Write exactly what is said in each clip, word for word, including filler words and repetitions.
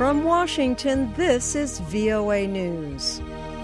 From Washington, this is V O A News.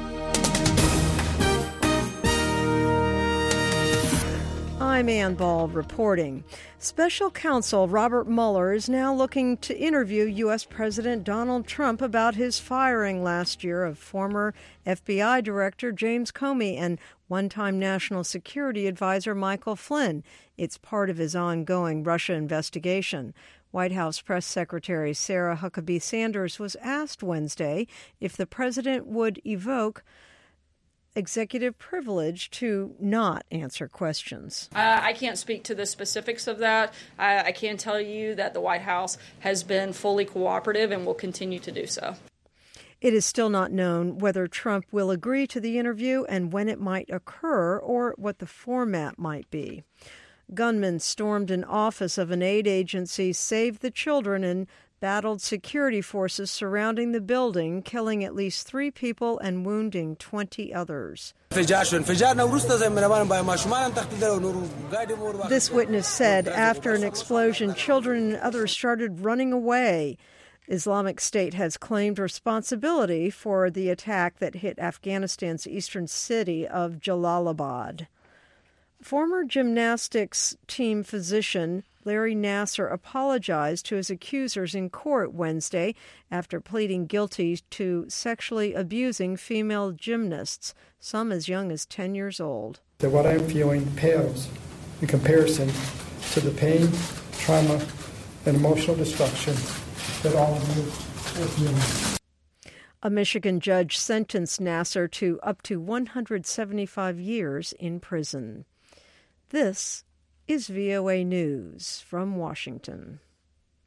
I'm Ann Ball reporting. Special counsel Robert Mueller is now looking to interview U S. President Donald Trump about his firing last year of former F B I Director James Comey and one-time National Security Advisor Michael Flynn. It's part of his ongoing Russia investigation. White House Press Secretary Sarah Huckabee Sanders was asked Wednesday if the president would evoke executive privilege to not answer questions. Uh, I can't speak to the specifics of that. I, I can tell you that the White House has been fully cooperative and will continue to do so. It is still not known whether Trump will agree to the interview and when it might occur or what the format might be. Gunmen stormed an office of an aid agency, Save the Children, and battled security forces surrounding the building, killing at least three people and wounding twenty others. This witness said after an explosion, children and others started running away. Islamic State has claimed responsibility for the attack that hit Afghanistan's eastern city of Jalalabad. Former gymnastics team physician Larry Nassar apologized to his accusers in court Wednesday after pleading guilty to sexually abusing female gymnasts, some as young as ten years old. That what I'm feeling pales in comparison to the pain, trauma, and emotional destruction that all of you are feeling. A Michigan judge sentenced Nassar to up to one hundred seventy-five years in prison. This is V O A News from Washington.